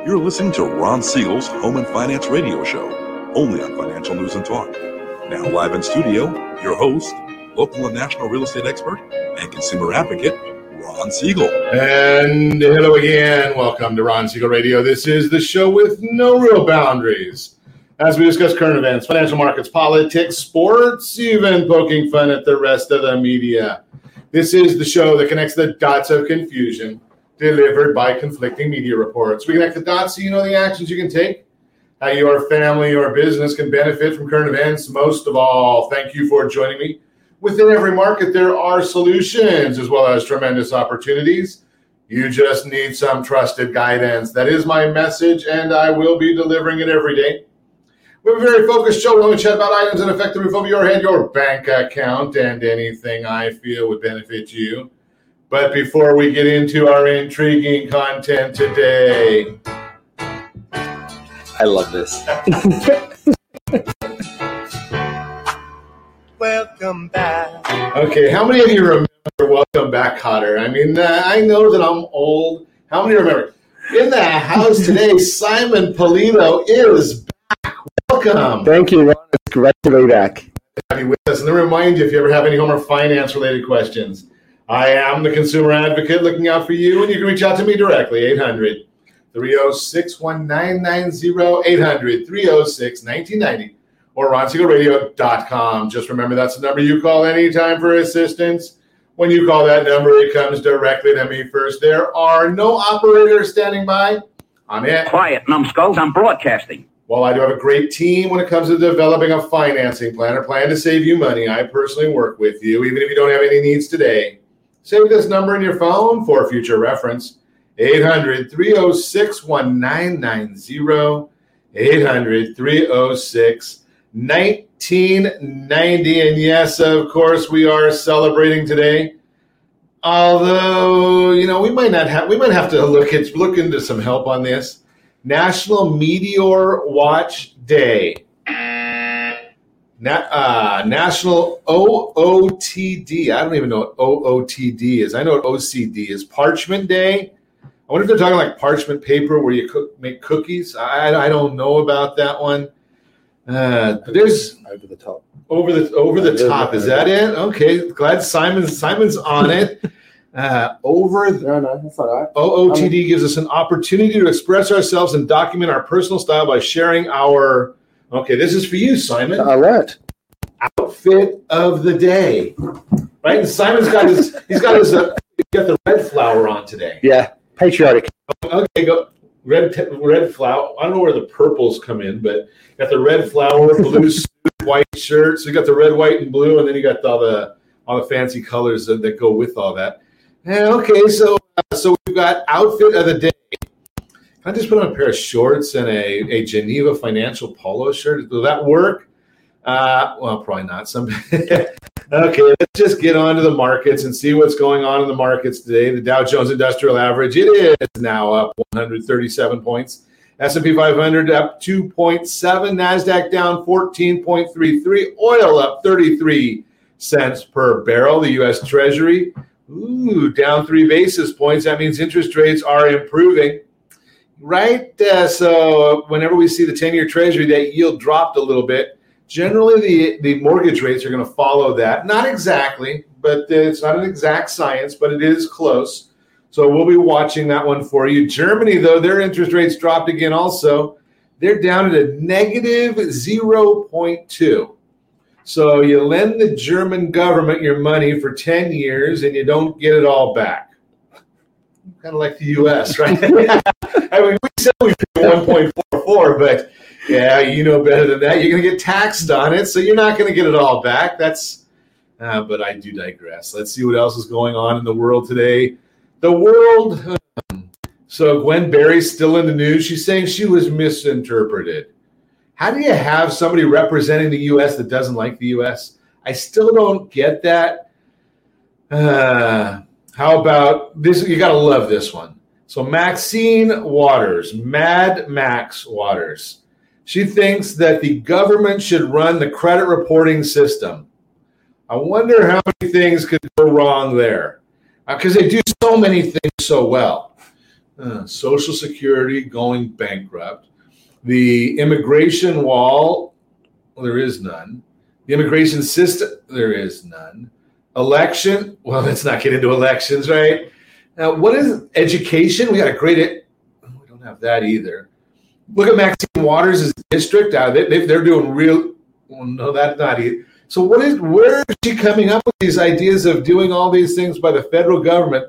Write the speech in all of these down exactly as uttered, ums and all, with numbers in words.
You're listening to Ron Siegel's Home and Finance Radio Show, only on Financial News and Talk. Now live in studio, your host, local and national real estate expert and consumer advocate, Ron Siegel. And hello again. Welcome to Ron Siegel Radio. This is the show with no real boundaries. As we discuss current events, financial markets, politics, sports, even poking fun at the rest of the media. This is the show that connects the dots of confusion delivered by conflicting media reports. We connect the dots so you know the actions you can take, how your family or business can benefit from current events. Most of all, thank you for joining me. Within every market, there are solutions as well as tremendous opportunities. You just need some trusted guidance. That is my message, and I will be delivering it every day. We have a very focused show. We're going to chat about items that affect the roof over your head, your bank account, and anything I feel would benefit you. But before we get into our intriguing content today, I love this. Welcome back. Okay, how many of you remember Welcome Back, Cotter? I mean, uh, I know that I'm old. How many remember? In the house today, Simon Polito is back. Welcome. Thank you, Ron. It's great to be back. Have you with us? And to remind you, if you ever have any home or finance-related questions, I am the consumer advocate looking out for you, and you can reach out to me directly, eight hundred, three oh six, one nine nine zero, eight hundred, three oh six, nineteen ninety, or ron siegel radio dot com. Just remember that's the number you call anytime for assistance. When you call that number, it comes directly to me first. There are no operators standing by. I'm it. Quiet, numbskulls. I'm broadcasting. Well, I do have a great team when it comes to developing a financing plan or plan to save you money. I personally work with you, even if you don't have any needs today. Save this number in your phone for future reference. eight hundred, three oh six, one nine nine zero, eight hundred, three oh six, nineteen ninety. And yes, of course, we are celebrating today. Although, you know, we might not have, we might have to look at, look into some help on this. National Meteor Watch Day. Na- uh, National O O T D. I don't even know what O O T D is. I know what O C D is. Parchment Day. I wonder if they're talking like parchment paper where you cook, make cookies. I, I don't know about that one. Uh, there's over the top. Over the over the top. Is that it? Okay. Glad Simon's Simon's on it. Uh, over the, no, no, that's all right. O O T D gives us an opportunity to express ourselves and document our personal style by sharing our. Okay, this is for you, Simon. All right. Outfit of the day. Right, and Simon's got his. He's got his. Uh, he's got the red flower on today. Yeah, patriotic. Okay, go red red flower. I don't know where the purples come in, but you got the red flower, blue suit, white shirt. So you got the red, white, and blue, and then you got all the all the fancy colors that, that go with all that. And okay, so uh, so we've got outfit of the day. Can I just put on a pair of shorts and a, a Geneva Financial polo shirt? Will that work? Uh, well, probably not. Some. Okay, let's just get on to the markets and see what's going on in the markets today. The Dow Jones Industrial Average, it is now up one hundred thirty-seven points. S and P five hundred up two point seven. NASDAQ down fourteen point three three. Oil up thirty-three cents per barrel. The U S Treasury, ooh, down three basis points. That means interest rates are improving. Right, uh, so whenever we see the ten-year Treasury, that yield dropped a little bit. Generally, the, the mortgage rates are going to follow that. Not exactly, but it's not an exact science, but it is close. So we'll be watching that one for you. Germany, though, their interest rates dropped again also. They're down at a negative zero point two. So you lend the German government your money for ten years, and you don't get it all back. Kind of like the U S, right? I mean, we said we paid one point four four, but yeah, you know better than that. You're going to get taxed on it, so you're not going to get it all back. That's, uh, but I do digress. Let's see what else is going on in the world today. The world. Um, so Gwen Berry's still in the news. She's saying she was misinterpreted. How do you have somebody representing the U S that doesn't like the U S? I still don't get that. Uh, how about this? You got to love this one. So Maxine Waters, Mad Max Waters, she thinks that the government should run the credit reporting system. I wonder how many things could go wrong there, because uh, they do so many things so well. uh, Social Security going bankrupt, the immigration wall, well, there is none. The immigration system, there is none. Election, well, let's not get into elections, right? Now, what is education? We got a great, it, we don't have that either. Look at Maxine Waters' district. Uh, they, they, they're doing real, well, no, that's not either. So what is, where is she coming up with these ideas of doing all these things by the federal government?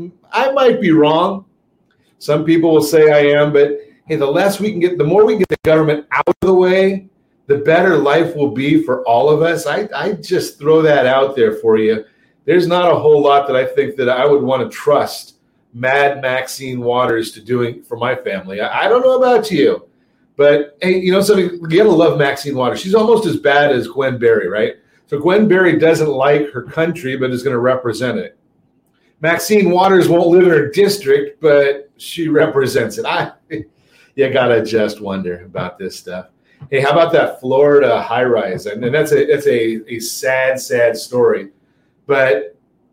I might be wrong. Some people will say I am, but hey, the less we can get, the more we get the government out of the way, the better life will be for all of us. I, I just throw that out there for you. There's not a whole lot that I think that I would want to trust Mad Maxine Waters to doing for my family. I, I don't know about you. But, hey, you know something? You got to love Maxine Waters. She's almost as bad as Gwen Berry, right? So Gwen Berry doesn't like her country, but is going to represent it. Maxine Waters won't live in her district, but she represents it. I, you got to just wonder about this stuff. Hey, how about that Florida high-rise? And, and that's, a, that's a, a sad, sad story. But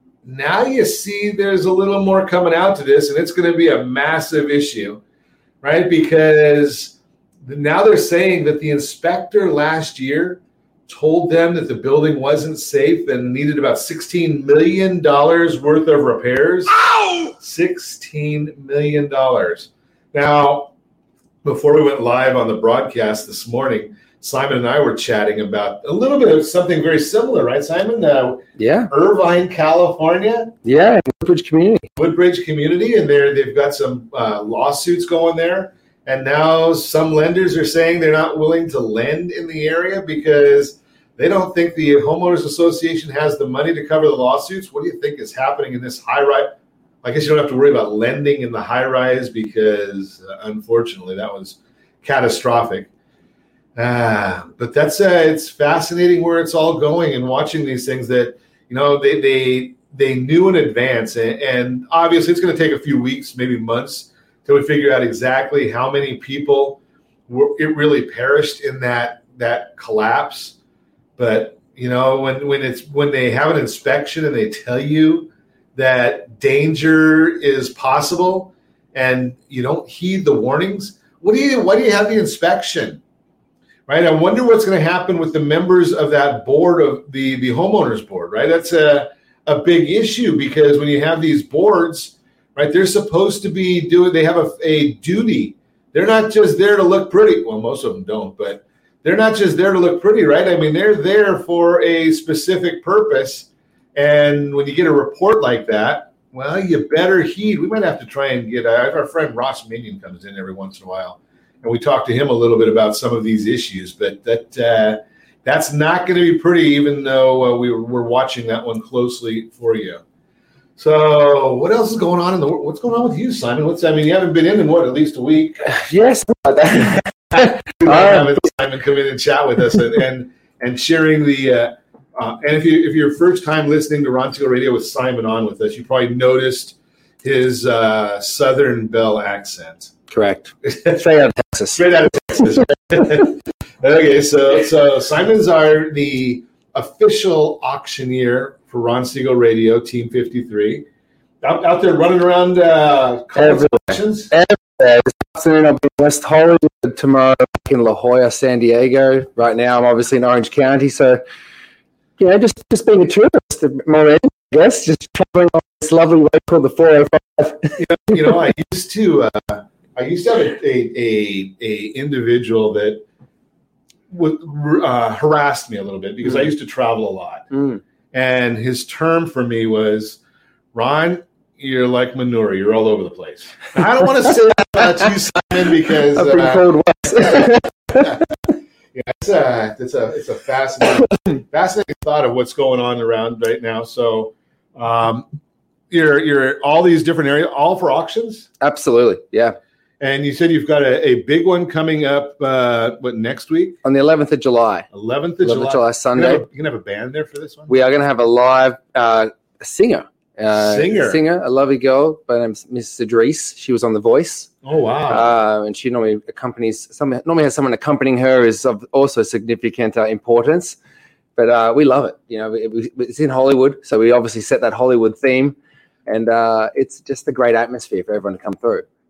now you see there's a little more coming out to this, and it's going to be a massive issue, right? Because now they're saying that the inspector last year told them that the building wasn't safe and needed about sixteen million dollars worth of repairs. Ow! sixteen million dollars. Now, before we went live on the broadcast this morning, Simon and I were chatting about a little bit of something very similar, right, Simon? Uh, yeah. Irvine, California. Yeah, Woodbridge Community. Woodbridge Community, and they're, they've got some uh, lawsuits going there. And now some lenders are saying they're not willing to lend in the area because they don't think the homeowners association has the money to cover the lawsuits. What do you think is happening in this high rise? I guess you don't have to worry about lending in the high rise because, uh, unfortunately, that was catastrophic. Ah, but that's uh, it's fascinating where it's all going and watching these things that, you know, they they they knew in advance, and, and obviously it's going to take a few weeks, maybe months, till we figure out exactly how many people were, it really perished in that that collapse. But you know, when when it's when they have an inspection and they tell you that danger is possible, and you don't heed the warnings, what do you why do you have the inspection, right? I wonder what's going to happen with the members of that board of the the homeowners board, right? That's a a big issue because when you have these boards. Right, they're supposed to be doing. They have a, a duty. They're not just there to look pretty. Well, most of them don't, but they're not just there to look pretty, right? I mean, they're there for a specific purpose. And when you get a report like that, well, you better heed. We might have to try and get uh, our friend Ross Minion comes in every once in a while, and we talk to him a little bit about some of these issues. But that uh, that's not going to be pretty, even though uh, we were, we're watching that one closely for you. So what else is going on in the world? What's going on with you, Simon? What's I mean, you haven't been in in what, at least a week? Yes. Having Simon come in and chat with us and and, and sharing the uh, uh, and if you if you're first time listening to Ron Teal Radio with Simon on with us, you probably noticed his uh, Southern Belle accent. Correct. Straight out of Texas. Straight out of Texas. Okay, so so Simon's our the official auctioneer for Ron Siegel Radio, Team fifty-three. Out, out there running around uh, auctions? Everywhere. This afternoon I'll be in West Hollywood, tomorrow in La Jolla, San Diego. Right now I'm obviously in Orange County. So, you know, just, just being a tourist, more in, I guess, just traveling on this lovely way called the four oh five. you, know, you know, I used to uh, I used to have a, a, a, a individual that would, uh, harassed me a little bit because mm. I used to travel a lot. Mm. And his term for me was, Ron, you're like manure. You're all over the place. Now, I don't want to say that about you, Simon, because Up in uh, cold west. yeah, it's a it's a it's a fascinating fascinating thought of what's going on around right now. So, um, you're you're all these different areas, all for auctions. Absolutely, yeah. And you said you've got a, a big one coming up, uh, what, next week? On the eleventh of July. eleventh of eleventh July. of July, Sunday. You're going to have a band there for this one? We are going to have a live uh, singer. Uh, singer. Singer, a lovely girl by the name of Miss Idris. She was on The Voice. Oh, wow. Uh, and she normally accompanies, some, normally has someone accompanying her is of also significant uh, importance. But uh, we love it. You know, it, it's in Hollywood, so we obviously set that Hollywood theme. And uh, it's just a great atmosphere for everyone to come through.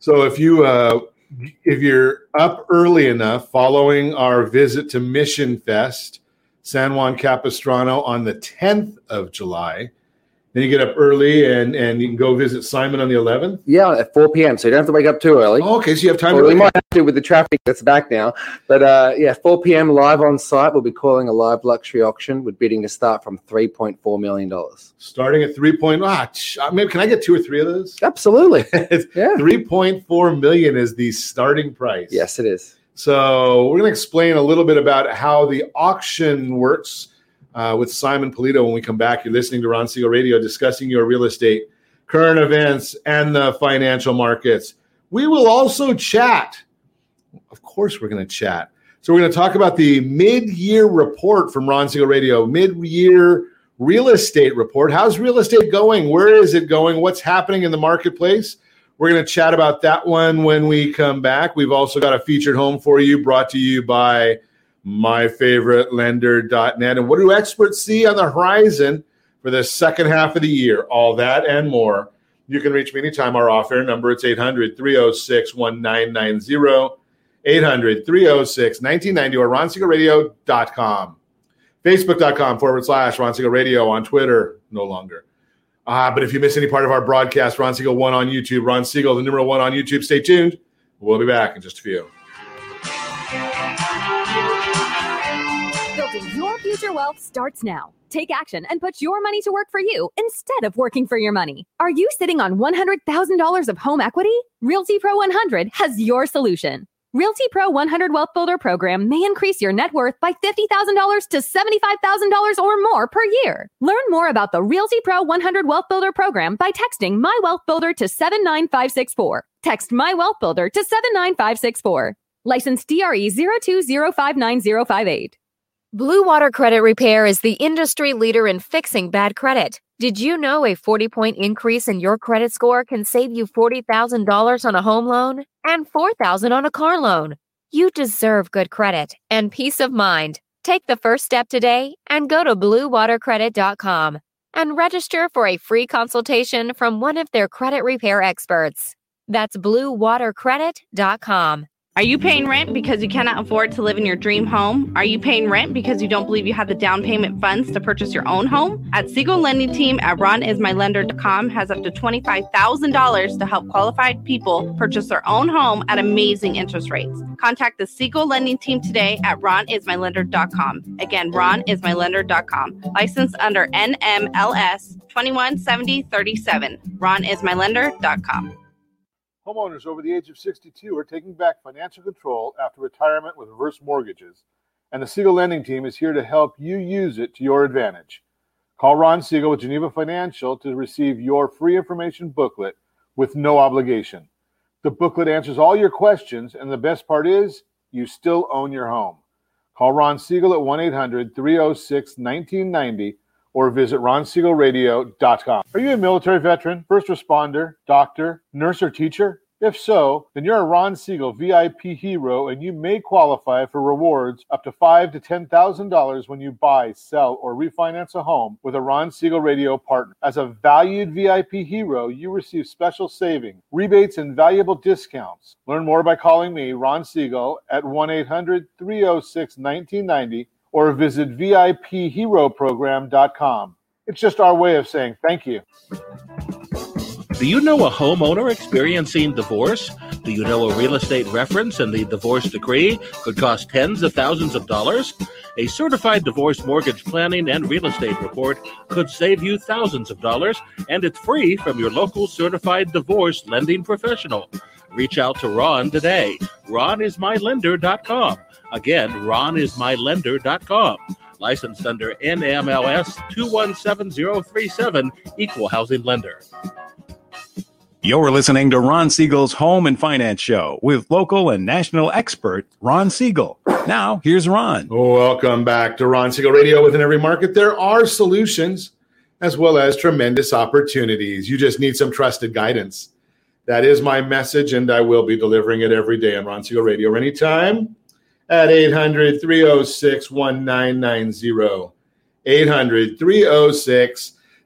So if you uh, if you're up early enough following our visit to Mission Fest, San Juan Capistrano on the tenth of July, then you get up early and, and you can go visit Simon on the eleventh? Yeah, at four p.m., so you don't have to wake up too early. Oh, okay, so you have time well, to we wake might up. have to with the traffic that's back now. But uh, yeah, four p.m. live on site. We'll be calling a live luxury auction with bidding to start from three point four million dollars. Starting at three point four. Ah, ch- maybe can I get two or three of those? Absolutely. Yeah. three point four million is the starting price. Yes, it is. So we're going to explain a little bit about how the auction works uh, with Simon Polito when we come back. You're listening to Ron Siegel Radio, discussing your real estate, current events, and the financial markets. We will also chat. Of course, we're going to chat. So we're going to talk about the mid-year report from Ron Siegel Radio, mid-year real estate report. How's real estate going? Where is it going? What's happening in the marketplace? We're going to chat about that one when we come back. We've also got a featured home for you, brought to you by my favorite lender dot net. And what do experts see on the horizon for the second half of the year? All that and more. You can reach me anytime. Our off-air number, it's eight hundred, three oh six, one nine nine zero, eight hundred, three oh six, nineteen ninety, or ron siegel radio dot com. Facebook.com forward slash Ron Siegel Radio. On Twitter, no longer. Uh, but if you miss any part of our broadcast, Ron Siegel one on YouTube. Ron Siegel, the number one on YouTube. Stay tuned. We'll be back in just a few. Building your future wealth starts now. Take action and put your money to work for you instead of working for your money. Are you sitting on one hundred thousand dollars of home equity? Realty Pro one hundred has your solution. Realty Pro one hundred Wealth Builder program may increase your net worth by fifty thousand dollars to seventy-five thousand dollars or more per year. Learn more about the Realty Pro one hundred Wealth Builder program by texting My Wealth Builder to seven nine five six four. Text My Wealth Builder to seven nine five six four. License D R E zero two zero five nine zero five eight. Blue Water Credit Repair is the industry leader in fixing bad credit. Did you know a forty-point increase in your credit score can save you forty thousand dollars on a home loan and four thousand dollars on a car loan? You deserve good credit and peace of mind. Take the first step today and go to blue water credit dot com and register for a free consultation from one of their credit repair experts. That's blue water credit dot com. Are you paying rent because you cannot afford to live in your dream home? Are you paying rent because you don't believe you have the down payment funds to purchase your own home? At Siegel Lending Team at ron is my lender dot com has up to twenty-five thousand dollars to help qualified people purchase their own home at amazing interest rates. Contact the Siegel Lending Team today at ron is my lender dot com. Again, ron is my lender dot com. Licensed under N M L S twenty-one seventy thirty-seven. ron is my lender dot com. Homeowners over the age of sixty-two are taking back financial control after retirement with reverse mortgages, and the Siegel Lending Team is here to help you use it to your advantage. Call Ron Siegel with Geneva Financial to receive your free information booklet with no obligation. The booklet answers all your questions, and the best part is you still own your home. Call Ron Siegel at one eight hundred, three oh six, nineteen ninety or visit ron siegel radio dot com. Are you a military veteran, first responder, doctor, nurse, or teacher? If so, then you're a Ron Siegel V I P hero, and you may qualify for rewards up to five thousand to ten thousand dollars when you buy, sell, or refinance a home with a Ron Siegel Radio partner. As a valued V I P hero, you receive special savings, rebates, and valuable discounts. Learn more by calling me, Ron Siegel, at one eight hundred, three oh six, nineteen ninety or visit V I P hero program dot com. It's just our way of saying thank you. Do you know a homeowner experiencing divorce? Do you know a real estate reference and the divorce decree could cost tens of thousands of dollars? A certified divorce mortgage planning and real estate report could save you thousands of dollars, and it's free from your local certified divorce lending professional. Reach out to Ron today. ron is my lender dot com. Again, ron is my lender dot com. Licensed under N M L S two one seven zero three seven, Equal Housing Lender. You're listening to Ron Siegel's Home and Finance Show with local and national expert Ron Siegel. Now, here's Ron. Welcome back to Ron Siegel Radio. Within every market, there are solutions as well as tremendous opportunities. You just need some trusted guidance. That is my message, and I will be delivering it every day on Ron Siegel Radio anytime at eight hundred, three oh six, nineteen ninety, eight hundred, three oh six,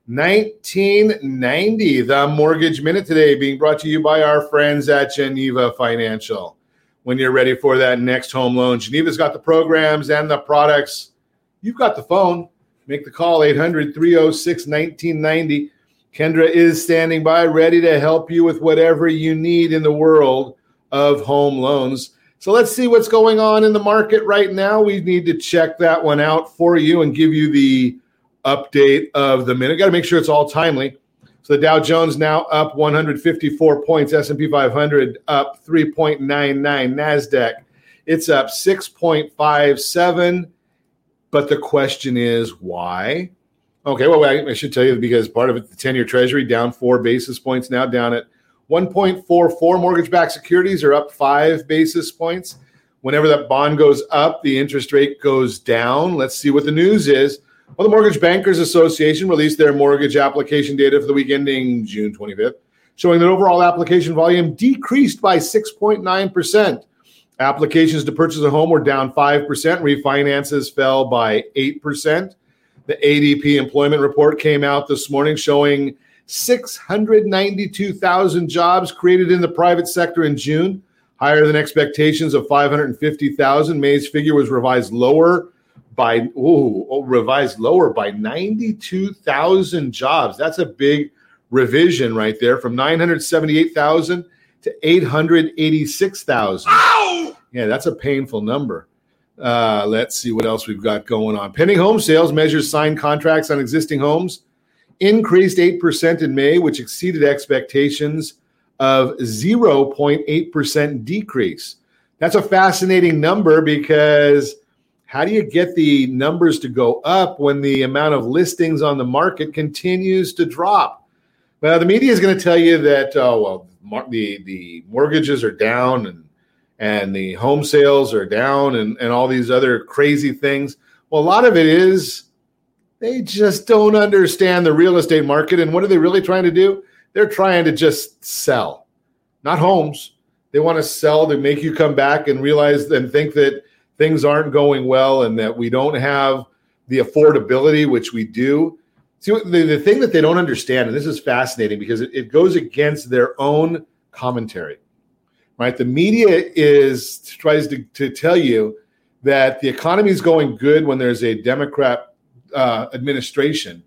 nineteen ninety. The Mortgage Minute today being brought to you by our friends at Geneva Financial. When you're ready for that next home loan, Geneva's got the programs and the products. You've got the phone. Make the call, eight hundred, three oh six, nineteen ninety. Kendra is standing by, ready to help you with whatever you need in the world of home loans. So let's see what's going on in the market right now. We need to check that one out for you and give you the update of the minute. Got to make sure it's all timely. So the Dow Jones now up one hundred fifty-four points, S and P five hundred up three point nine nine, NASDAQ it's up six point five seven. But the question is why? Okay, well, I should tell you because part of it, the ten-year Treasury down four basis points now, down at one point four four. Mortgage-backed securities are up five basis points. Whenever that bond goes up, the interest rate goes down. Let's see what the news is. Well, the Mortgage Bankers Association released their mortgage application data for the week ending June twenty-fifth, showing that overall application volume decreased by six point nine percent. Applications to purchase a home were down five percent. Refinances fell by eight percent. The A D P employment report came out this morning showing six hundred ninety-two thousand jobs created in the private sector in June, higher than expectations of five hundred fifty thousand. May's figure was revised lower by ooh, revised lower by ninety-two thousand jobs. That's a big revision right there, from nine hundred seventy-eight thousand to eight hundred eighty-six thousand. Yeah, that's a painful number. Uh, let's see what else we've got going on. Pending home sales measures signed contracts on existing homes increased eight percent in May, which exceeded expectations of zero point eight percent decrease. That's a fascinating number because how do you get the numbers to go up when the amount of listings on the market continues to drop? Well, the media is going to tell you that, oh, well, the, the mortgages are down and and the home sales are down and, and all these other crazy things. Well, a lot of it is they just don't understand the real estate market. And what are they really trying to do? They're trying to just sell, not homes. They want to sell to make you come back and realize and think that things aren't going well and that we don't have the affordability, which we do. See, the, the thing that they don't understand, and this is fascinating because it, it goes against their own commentary. Right, the media is tries to, to tell you that the economy is going good when there's a Democrat uh, administration.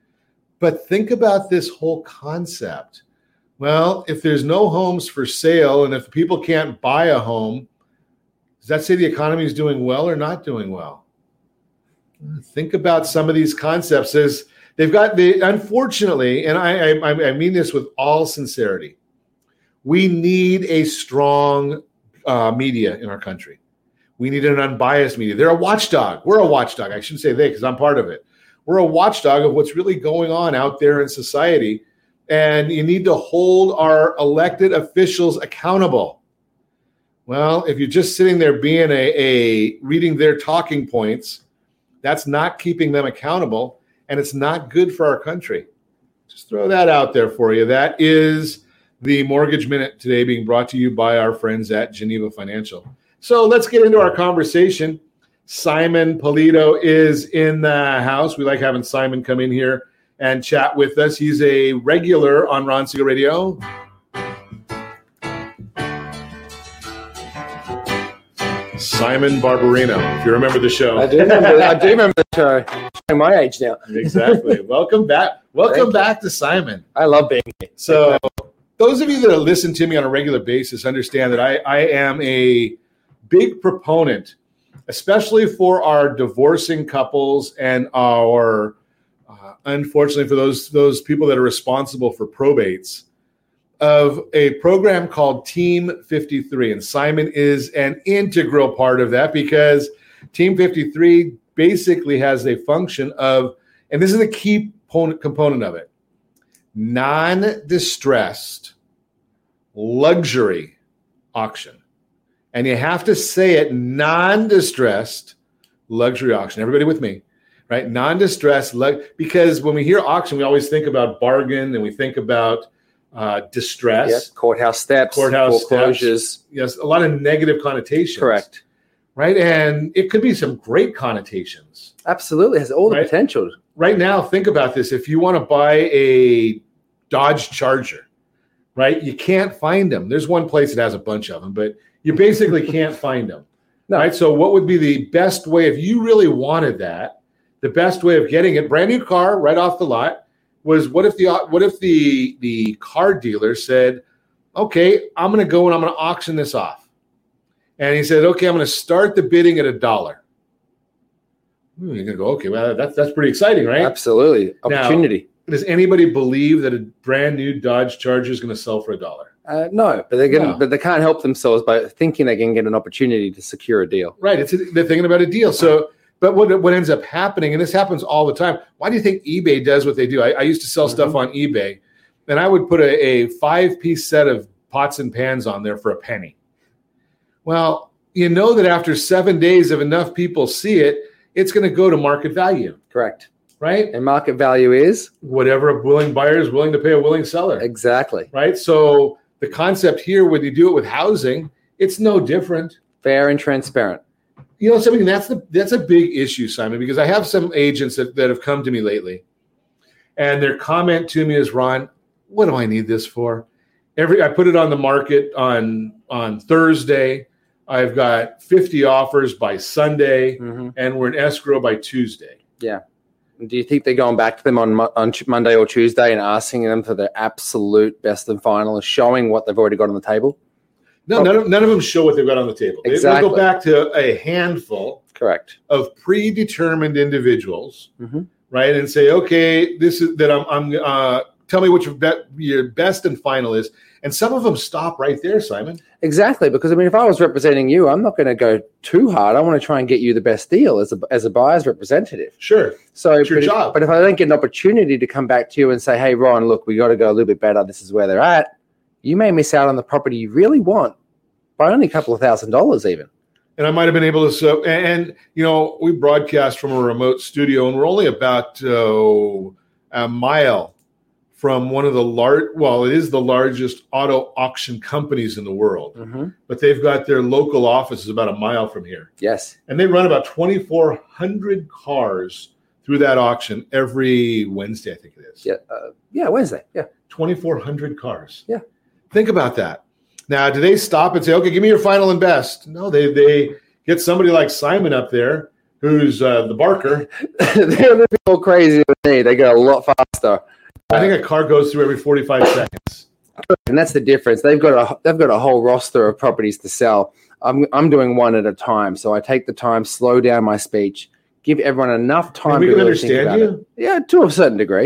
But think about this whole concept. Well, if there's no homes for sale and if people can't buy a home, does that say the economy is doing well or not doing well? Think about some of these concepts. As they've got the unfortunately, and I, I, I mean this with all sincerity. We need a strong uh, media in our country. We need an unbiased media. They're a watchdog. We're a watchdog. I shouldn't say they because I'm part of it. We're a watchdog of what's really going on out there in society. And you need to hold our elected officials accountable. Well, if you're just sitting there being a, a reading their talking points, that's not keeping them accountable, and it's not good for our country. Just throw that out there for you. That is the Mortgage Minute today being brought to you by our friends at Geneva Financial. So let's get into our conversation. Simon Polito is in the house. We like having Simon come in here and chat with us. He's a regular on Ron Siegel Radio. Simon Barbarino, if you remember the show. I do remember, I do remember the show. I'm my age now. Exactly. Welcome back. Welcome Thank back you. to Simon. I love being here. So those of you that listen to me on a regular basis understand that I, I am a big proponent, especially for our divorcing couples and our, uh, unfortunately, for those, those people that are responsible for probates, of a program called Team fifty-three. And Simon is an integral part of that because Team fifty-three basically has a function of, and this is a key component of it, non-distressed luxury auction. And you have to say it, non-distressed luxury auction. Everybody with me, right? Non-distressed, because when we hear auction, we always think about bargain and we think about uh, distress. Yes, courthouse steps, courthouse foreclosures. Steps. Yes, a lot of negative connotations. Correct. right? And it could be some great connotations. Absolutely, it has all the right? potential. Right now, think about this. If you want to buy a Dodge Charger, right, you can't find them. There's one place that has a bunch of them, but you basically can't find them. No. Right? So what would be the best way, if you really wanted that, the best way of getting it, brand new car right off the lot, was what if the what if the the car dealer said, okay, I'm going to go and I'm going to auction this off. And he said, okay, I'm going to start the bidding at a dollar. Hmm, you're going to go, okay, well, that's, that's pretty exciting, right? Absolutely. Opportunity. Now, does anybody believe that a brand new Dodge Charger is going to sell for a dollar? Uh, no, but they're going No. but they can't help themselves by thinking they can get an opportunity to secure a deal. Right. It's they're thinking about a deal. So, but what what ends up happening, and this happens all the time. Why do you think eBay does what they do? I, I used to sell Mm-hmm. stuff on eBay, and I would put a, a five piece set of pots and pans on there for a penny. Well, you know that after seven days, if enough people see it, it's going to go to market value, Correct. right? And market value is? Whatever a willing buyer is willing to pay a willing seller, Exactly. right? So the concept here, when you do it with housing, it's no different. Fair and transparent. You know something, that's the that's a big issue, Simon, because I have some agents that, that have come to me lately, and their comment to me is, Ron, what do I need this for? Every I put it on the market on on Thursday. I've got fifty offers by Sunday, Mm-hmm. and we're in escrow by Tuesday. Yeah. Do you think they're going back to them on Mo- on Ch- Monday or Tuesday and asking them for the absolute best and final, and showing what they've already got on the table? No, none of, none of them show what they've got on the table. They- Exactly. They'll go back to a handful Correct. of predetermined individuals, Mhm. right, and say, okay, this is that I'm. I'm uh, tell me what your be- your best and final is, and some of them stop right there, Simon. Exactly, because I mean, if I was representing you, I'm not going to go too hard. I want to try and get you the best deal as a as a buyer's representative. Sure, So, It's your but, if, job. but if I don't get an opportunity to come back to you and say, "Hey, Ron, look, we got to go a little bit better. This is where they're at," you may miss out on the property you really want by only a couple of thousand dollars, even. and I might have been able to. So, and, and you know, we broadcast from a remote studio, and we're only about uh, a mile from one of the large. Well, it is the largest auto auction companies in the world, Mm-hmm. but they've got their local offices about a mile from here. Yes. And they run about twenty-four hundred cars through that auction every Wednesday, I think it is. Yeah. Uh, yeah. Wednesday. Yeah. twenty-four hundred cars. Yeah. Think about that. Now, do they stop and say, okay, give me your final and best? No, they they get somebody like Simon up there, who's uh, the barker. They're a little bit more crazy than me. They go a lot faster. I think a car goes through every forty-five seconds. And that's the difference. They've got a they've got a whole roster of properties to sell. I'm I'm doing one at a time, so I take the time, slow down my speech, give everyone enough time And we to can really think understand about you. it. Yeah, to a certain degree.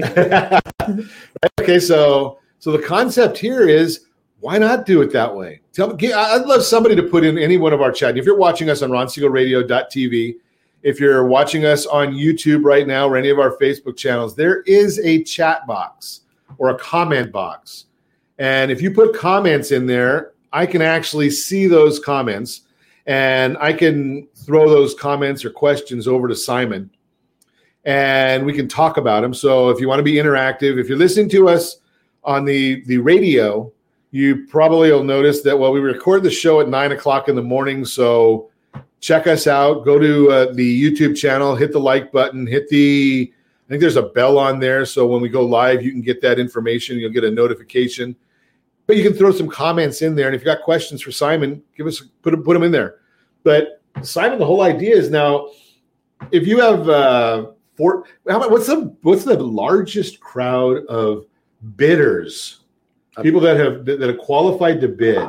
Okay, so so the concept here is, why not do it that way? Tell me, I'd love somebody to put in any one of our chat. If you're watching us on ron siegel radio dot t v, if you're watching us on YouTube right now or any of our Facebook channels, there is a chat box or a comment box. And if you put comments in there, I can actually see those comments, and I can throw those comments or questions over to Simon, and we can talk about them. So if you want to be interactive, if you're listening to us on the, the radio, you probably will notice that, well, we record the show at nine o'clock in the morning. So check us out. Go to uh, the YouTube channel, hit the like button, hit the, I think there's a bell on there. So when we go live, you can get that information. You'll get a notification. But you can throw some comments in there. And if you got questions for Simon, give us, put them, put them in there. But Simon, the whole idea is now, if you have, uh, four, how about, what's the, what's the largest crowd of bidders? People that have that have qualified to bid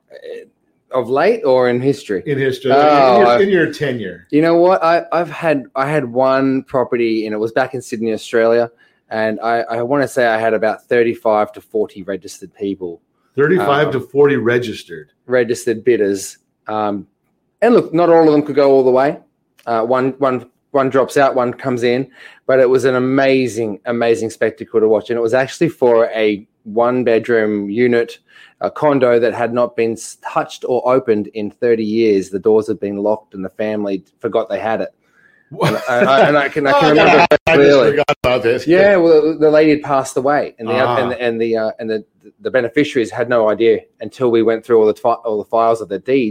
Of late or in history? in history, Oh, in, your, I- in your tenure. You know what? I, I've had I had one property, and it was back in Sydney, Australia, and I, I want to say I had about thirty-five to forty registered people, thirty-five Um, to forty registered. registered bidders. Um, and look, not all of them could go all the way. Uh, one one one drops out, one comes in, but it was an amazing, amazing spectacle to watch, and it was actually for a one-bedroom unit, a condo that had not been touched or opened in thirty years. The doors had been locked, and the family forgot they had it. And I, I, and I can, I can Oh, remember God, very I clearly. just forgot about this. Yeah, well, the lady had passed away, and the Ah. and the and the, uh, and the the beneficiaries had no idea until we went through all the fi- all the files of the deeds. It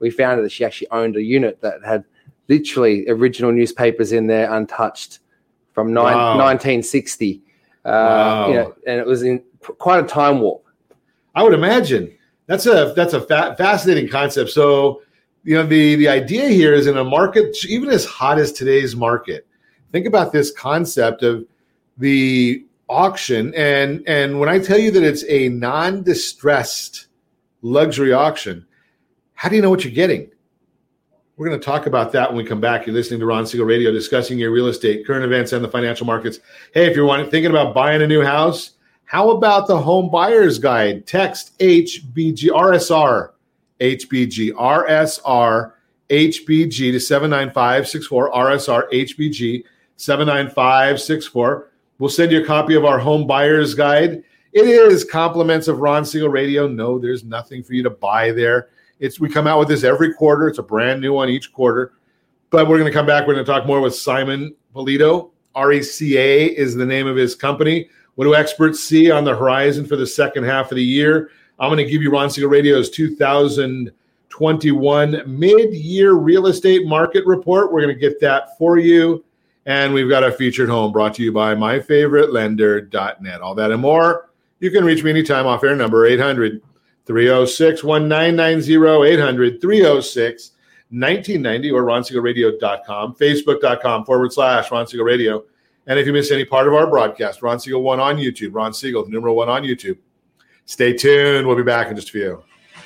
we found that she actually owned a unit that had literally original newspapers in there, untouched, from nine, Wow. nineteen sixty. Uh, Wow. you know, and it was in quite a time warp. I would imagine that's a that's a fa- fascinating concept. So, you know, the the idea here is in a market even as hot as today's market. Think about this concept of the auction, and and when I tell you that it's a non-distressed luxury auction, how do you know what you're getting? We're going to talk about that when we come back. You're listening to Ron Siegel Radio, discussing your real estate, current events, and the financial markets. Hey, if you're wanting, thinking about buying a new house, how about the Home Buyer's Guide? Text H B G R S R, H B G R S R, H B G to seven nine five six four, R S R, H B G seven nine five six four. We'll send you a copy of our Home Buyer's Guide. It is compliments of Ron Siegel Radio. No, there's nothing for you to buy there. It's we come out with this every quarter. It's a brand new one each quarter. But we're going to come back. We're going to talk more with Simon Polito. R E C A is the name of his company. What do experts see on the horizon for the second half of the year? I'm going to give you Ron Siegel Radio's two thousand twenty-one mid-year real estate market report. We're going to get that for you. And we've got a featured home brought to you by my favorite lender dot net. All that and more. You can reach me anytime off air number eight hundred, three oh six, nineteen ninety, eight hundred, three oh six, nineteen ninety, or ron siegel radio dot com, facebook.com forward slash Ron Siegel Radio. And if you miss any part of our broadcast, Ron Siegel one on YouTube, Ron Siegel, the numeral one on YouTube. Stay tuned. We'll be back in just a few.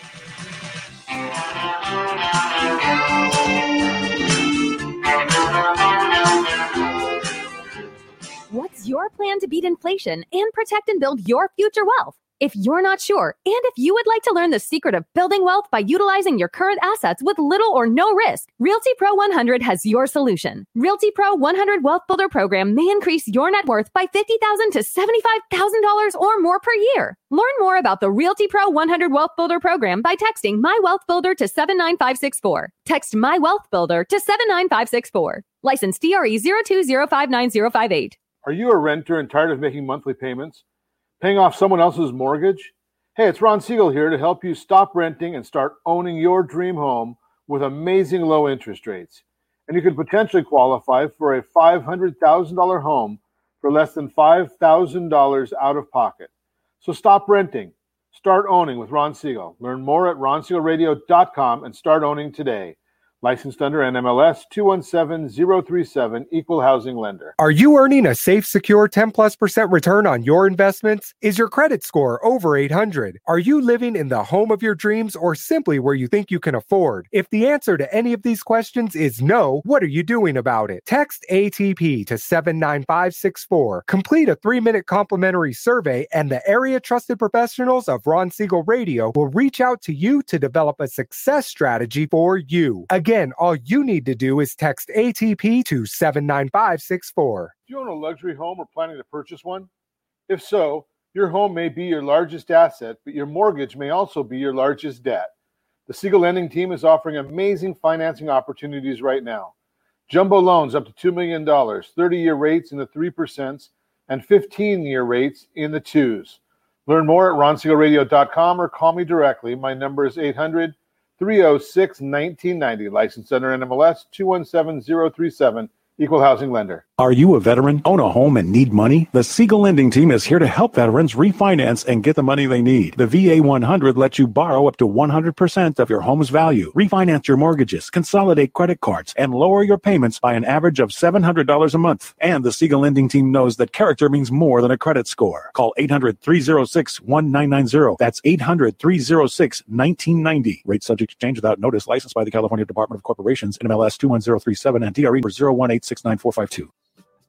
What's your plan to beat inflation and protect and build your future wealth? If you're not sure, and if you would like to learn the secret of building wealth by utilizing your current assets with little or no risk, Realty Pro one hundred has your solution. Realty Pro one hundred Wealth Builder Program may increase your net worth by fifty thousand dollars to seventy-five thousand dollars or more per year. Learn more about the Realty Pro one hundred Wealth Builder Program by texting My Wealth Builder to seven nine five six four. Text My Wealth Builder to seven nine five six four. License D R E zero two zero five nine zero five eight. Are you a renter and tired of making monthly payments? Paying off someone else's mortgage? Hey, it's Ron Siegel here to help you stop renting and start owning your dream home with amazing low interest rates. And you could potentially qualify for a five hundred thousand dollars home for less than five thousand dollars out of pocket. So stop renting. Start owning with Ron Siegel. Learn more at ron siegel radio dot com and start owning today. Licensed under N M L S two one seven zero three seven, Equal Housing Lender. Are you earning a safe, secure ten plus percent return on your investments? Is your credit score over eight hundred? Are you living in the home of your dreams or simply where you think you can afford? If the answer to any of these questions is no, what are you doing about it? Text A T P to seven nine five six four. Complete a three-minute complimentary survey and the area trusted professionals of Ron Siegel Radio will reach out to you to develop a success strategy for you. Again, all you need to do is text A T P to seven nine five six four. Do you own a luxury home or planning to purchase one? If so, your home may be your largest asset, but your mortgage may also be your largest debt. The Siegel Lending Team is offering amazing financing opportunities right now. Jumbo loans up to two million dollars, thirty-year rates in the three percent, and fifteen-year rates in the twos. Learn more at ron siegel radio dot com or call me directly. My number is eight hundred, three oh six, nineteen ninety. Licensed under N M L S two one seven zero three seven. Equal Housing Lender. Are you a veteran, own a home, and need money? The Siegel Lending Team is here to help veterans refinance and get the money they need. The V A one hundred lets you borrow up to one hundred percent of your home's value, refinance your mortgages, consolidate credit cards, and lower your payments by an average of seven hundred dollars a month. And the Siegel Lending Team knows that character means more than a credit score. Call eight hundred, three oh six, nineteen ninety. That's eight hundred, three oh six, nineteen ninety. Rate subject to change without notice. Licensed by the California Department of Corporations, N M L S two one zero three seven, and D R E for zero one eight six nine four five two.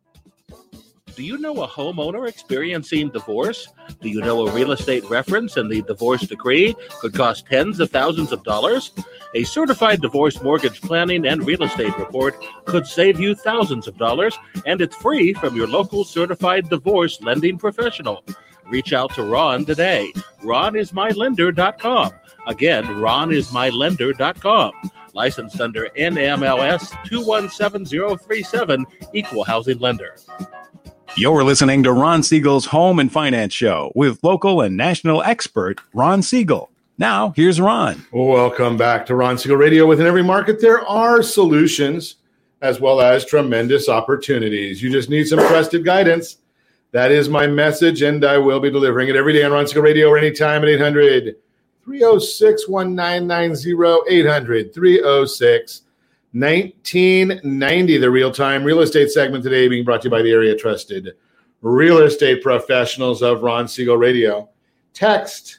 Do you know a homeowner experiencing divorce? Do you know a real estate reference and the divorce decree could cost tens of thousands of dollars? A certified divorce mortgage planning and real estate report could save you thousands of dollars, and it's free from your local certified divorce lending professional. Reach out to Ron today. ron is my lender dot com. Again, ron is my lender dot com. Licensed under N M L S two one seven zero three seven, Equal Housing Lender. You're listening to Ron Siegel's Home and Finance Show with local and national expert Ron Siegel. Now, here's Ron. Welcome back to Ron Siegel Radio. Within every market, there are solutions as well as tremendous opportunities. You just need some trusted guidance. That is my message, and I will be delivering it every day on Ron Siegel Radio or anytime at eight hundred, three oh six, one nine nine oh, eight hundred, three oh six, nineteen ninety. The real-time real estate segment today being brought to you by the area trusted real estate professionals of Ron Siegel Radio. Text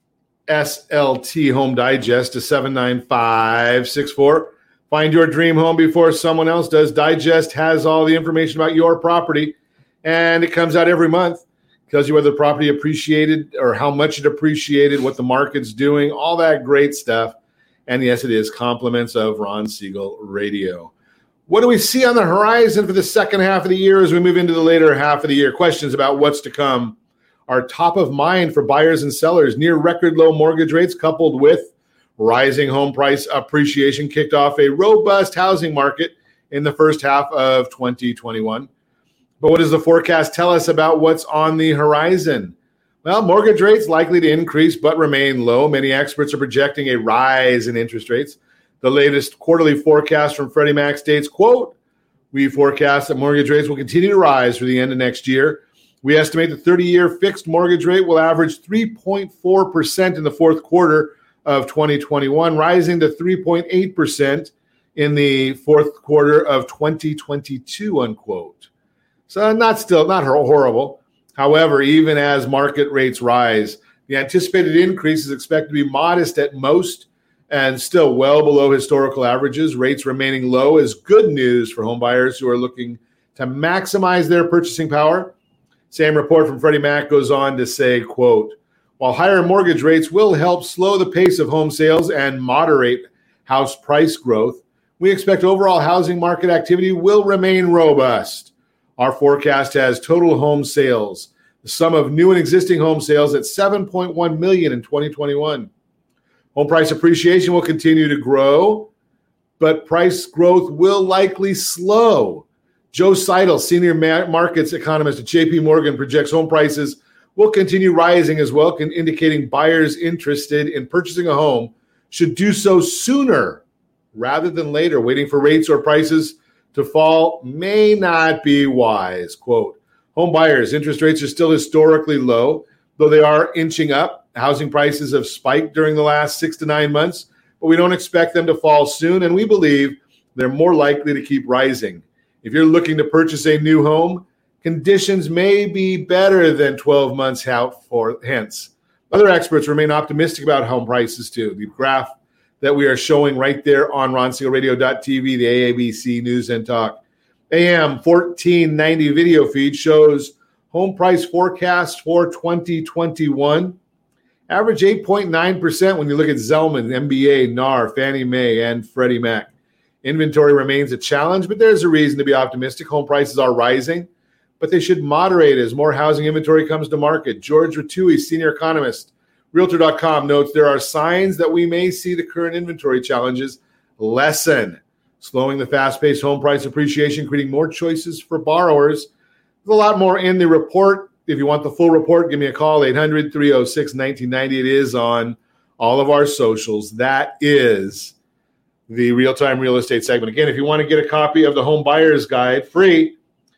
S L T Home Digest to seven nine five six four. Find your dream home before someone else does. Digest has all the information about your property, and it comes out every month. Tells you whether the property appreciated or how much it appreciated, what the market's doing, all that great stuff. And yes, it is compliments of Ron Siegel Radio. What do we see on the horizon for the second half of the year as we move into the later half of the year? Questions about what's to come are top of mind for buyers and sellers. Near record low mortgage rates coupled with rising home price appreciation kicked off a robust housing market in the first half of twenty twenty-one. But what does the forecast tell us about what's on the horizon? Well, mortgage rates likely to increase but remain low. Many experts are projecting a rise in interest rates. The latest quarterly forecast from Freddie Mac states, quote, "We forecast that mortgage rates will continue to rise through the end of next year. We estimate the thirty-year fixed mortgage rate will average three point four percent in the fourth quarter of twenty twenty-one, rising to three point eight percent in the fourth quarter of twenty twenty-two, unquote. So not still, not horrible. However, even as market rates rise, the anticipated increase is expected to be modest at most and still well below historical averages. Rates remaining low is good news for home buyers who are looking to maximize their purchasing power. Same report from Freddie Mac goes on to say, quote, "While higher mortgage rates will help slow the pace of home sales and moderate house price growth, we expect overall housing market activity will remain robust. Our forecast has total home sales, the sum of new and existing home sales, at seven point one million in twenty twenty-one. Home price appreciation will continue to grow, but price growth will likely slow. Joe Seidel, senior markets economist at J P Morgan, projects home prices will continue rising as well, indicating buyers interested in purchasing a home should do so sooner rather than later. Waiting for rates or prices to fall may not be wise. Quote, "Home buyers, interest rates are still historically low, though they are inching up. Housing prices have spiked during the last six to nine months, but we don't expect them to fall soon, and we believe they're more likely to keep rising. If you're looking to purchase a new home, conditions may be better than twelve months out for hence." Other experts remain optimistic about home prices too. The graph that we are showing right there on ron siegel radio dot t v, the A A B C News and Talk A M fourteen ninety video feed shows home price forecast for twenty twenty-one. Average eight point nine percent when you look at Zelman, M B A, N A R, Fannie Mae, and Freddie Mac. Inventory remains a challenge, but there's a reason to be optimistic. Home prices are rising, but they should moderate as more housing inventory comes to market. George Ratui, senior economist, Realtor dot com, notes there are signs that we may see the current inventory challenges lessen, slowing the fast-paced home price appreciation, creating more choices for borrowers. There's a lot more in the report. If you want the full report, give me a call, eight hundred, three oh six, nineteen ninety. It is on all of our socials. That is the real-time real estate segment. Again, if you want to get a copy of the Home Buyer's Guide free,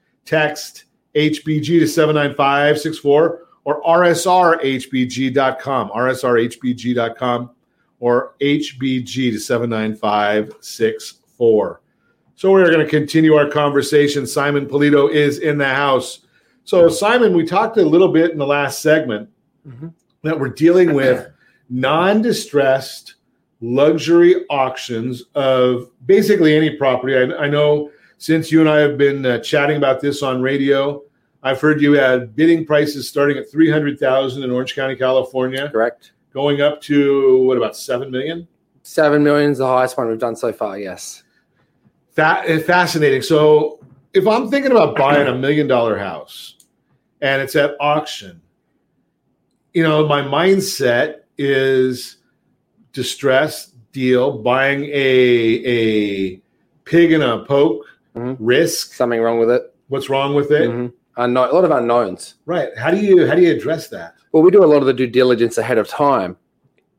text H B G to seven nine five six four or R S R H B G dot com, R S R H B G dot com, or H B G to seven nine five six four. So we're going to continue our conversation. Simon Polito is in the house. So, Simon, we talked a little bit in the last segment mm-hmm. that we're dealing with non-distressed luxury auctions of basically any property. I, I know since you and I have been uh, chatting about this on radio, I've heard you had bidding prices starting at three hundred thousand dollars in Orange County, California. Correct. Going up to, what, about seven million dollars? seven million dollars is the highest one we've done so far, yes. That, fascinating. So if I'm thinking about buying a million-dollar house, and it's at auction, you know, my mindset is distress deal, buying a a pig in a poke, mm-hmm. risk. Something wrong with it. What's wrong with it? Mm-hmm. Unknown, a lot of unknowns. Right. How do you how do you address that? Well, we do a lot of the due diligence ahead of time.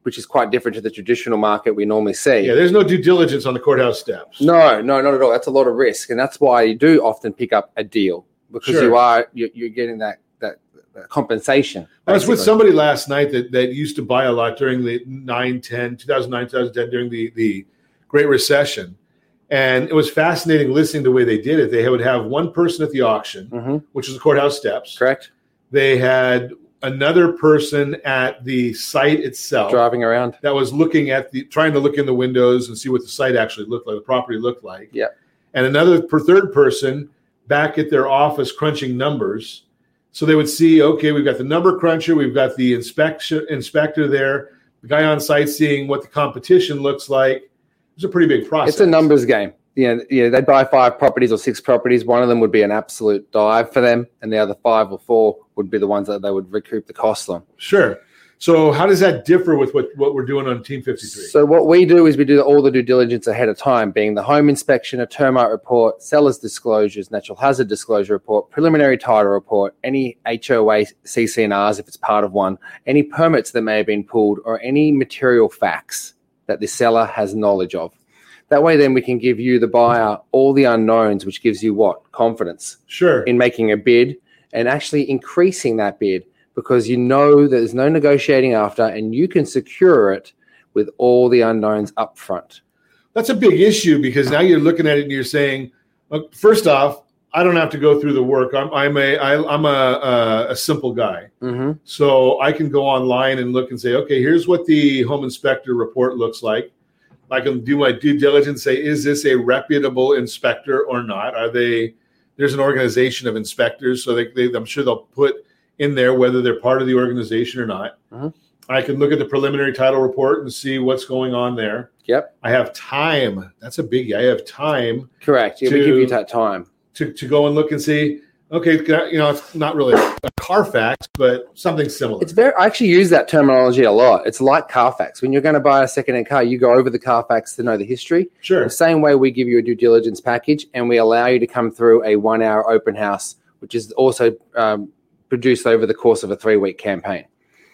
which is quite different to the traditional market we normally see. Yeah, there's no due diligence on the courthouse steps. No, no, not at all. That's a lot of risk, and that's why you do often pick up a deal because Sure. you are you're, you're getting that that, that compensation. I was with basically. somebody last night that, that used to buy a lot during the nine, ten, two thousand nine, two thousand ten, during the, the Great Recession. And it was fascinating listening to the way they did it. They would have one person at the auction, Mhm. which is the courthouse steps. Correct. They had another person at the site itself Driving around. that was looking at the, trying to look in the windows and see what the site actually looked like, the property looked like. Yeah. And another per third person back at their office crunching numbers. So they would see, okay, we've got the number cruncher, we've got the inspection inspector there, the guy on site seeing what the competition looks like. It's a pretty big process. It's a numbers game. Yeah, yeah, they'd buy five properties or six properties. One of them would be an absolute dive for them, and the other five or four would be the ones that they would recoup the cost on. Sure. So how does that differ with what, what we're doing on Team fifty-three? So what we do is we do all the due diligence ahead of time, being the home inspection, a termite report, seller's disclosures, natural hazard disclosure report, preliminary title report, any H O A C C N Rs if it's part of one, any permits that may have been pulled, or any material facts that the seller has knowledge of. That way then we can give you, the buyer, all the unknowns, which gives you what? Confidence. Sure. In making a bid and actually increasing that bid, because you know that there's no negotiating after and you can secure it with all the unknowns up front. That's a big issue because now you're looking at it and you're saying, well, first off, I don't have to go through the work. I'm I'm a I, I'm a, a a simple guy, Mm-hmm. so I can go online and look and say, okay, here's what the home inspector report looks like. I can do my due diligence. Say, is this a reputable inspector or not? Are they? There's an organization of inspectors, so they, they I'm sure they'll put in there whether they're part of the organization or not. Mm-hmm. I can look at the preliminary title report and see what's going on there. Yep. I have time. That's a biggie. I have time. Correct. Yeah, to, we give you that time. To, to go and look and see, okay, you know, it's not really a Carfax, but something similar. It's very, I actually use that terminology a lot. It's like Carfax. When you're going to buy a second-hand car, you go over the Carfax to know the history. Sure. The same way we give you a due diligence package and we allow you to come through a one-hour open house, which is also um, produced over the course of a three-week campaign.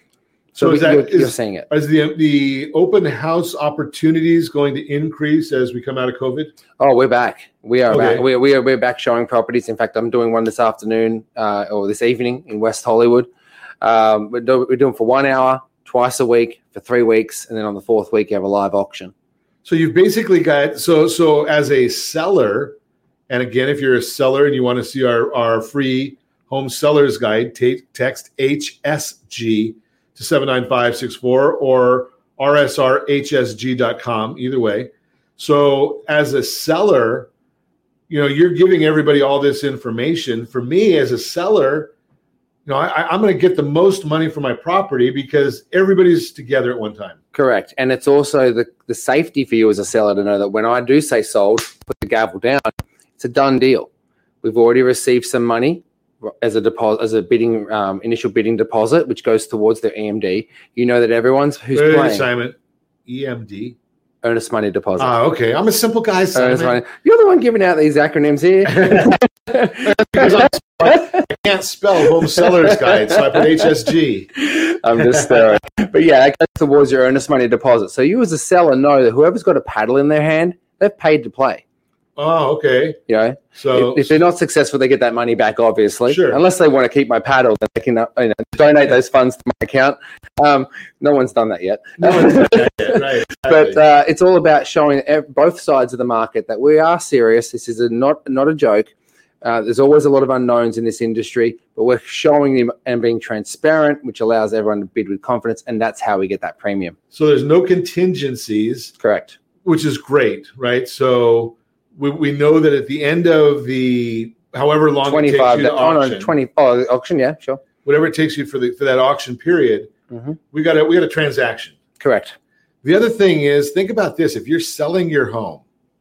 So, So we, is that you're, is, you're seeing it. Is the the open house opportunities going to increase as we come out of COVID? Oh, we're back. We are Okay. back. We, we are we're back showing properties. In fact, I'm doing one this afternoon uh, or this evening in West Hollywood. Um, we're, do, we're doing for one hour, twice a week, for three weeks, and then on the fourth week, you have a live auction. So you've basically got so so as a seller, and again, if you're a seller and you want to see our our free home sellers guide, take, text H S G to seven nine five six four or R S R H S G dot com, either way. So as a seller, you know, you're giving everybody all this information. For me as a seller, you know, I, I'm going to get the most money for my property because everybody's together at one time. Correct. And it's also the, the safety for you as a seller to know that when I do say sold, put the gavel down, it's a done deal. We've already received some money as a deposit, as a bidding um, initial bidding deposit, which goes towards their E M D. You know that everyone's who's Wait, playing Simon, E M D. earnest money deposit. Ah, okay. I'm a simple guy, Simon. Earnest money. You're the one giving out these acronyms here. Because I'm, I can't spell home sellers guide, so I put H S G. I'm just staring. But yeah, it goes towards your earnest money deposit. So you as a seller know that whoever's got a paddle in their hand, they've paid to play. Oh, okay. You know, So if, if they're not successful, they get that money back, obviously. Sure. Unless they want to keep my paddle, then they can uh, you know, donate those funds to my account. Um, no one's done that yet. no one's done that yet, right? But Exactly. uh, it's all about showing ev- both sides of the market that we are serious. This is a not not a joke. Uh, there's always a lot of unknowns in this industry, but we're showing them and being transparent, which allows everyone to bid with confidence, and that's how we get that premium. So there's no contingencies. Correct. Which is great, right? So we, we know that at the end of the however long twenty-five. it takes you to Oh, no, auction, twenty. Oh, the auction. Yeah, sure. whatever it takes you for the for that auction period, mm-hmm. we got a we got a transaction. Correct. The other thing is, think about this: if you're selling your home,